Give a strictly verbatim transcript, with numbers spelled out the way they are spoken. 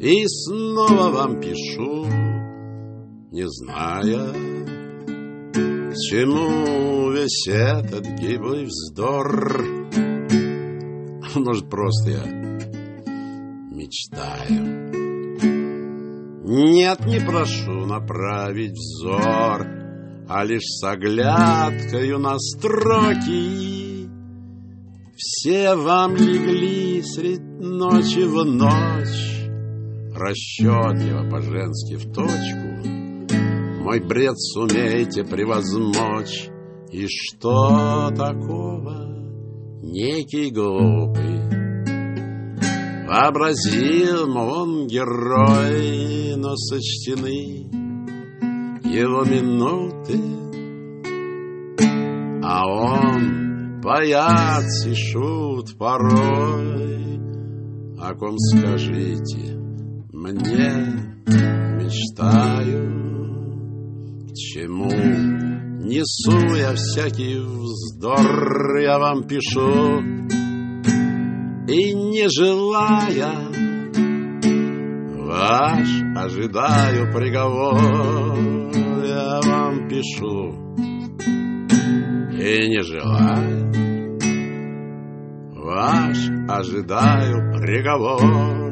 И снова вам пишу, не зная, к чему весь этот гиблый вздор. Может, просто я мечтаю. Нет, не прошу направить взор, а лишь с оглядкою на строки. Все вам легли средь ночи в ночь, расчетливо по-женски в точку. Мой бред сумеете превозмочь. И что такого? Некий глупый вообразил, он герой, но сочтены его минуты, а он паяц и шут порой. О ком скажите мне, мечтаю, к чему несу я всякий вздор, я вам пишу, и не желая ваш ожидаю приговор. Я вам пишу, и не желая ваш ожидаю приговор.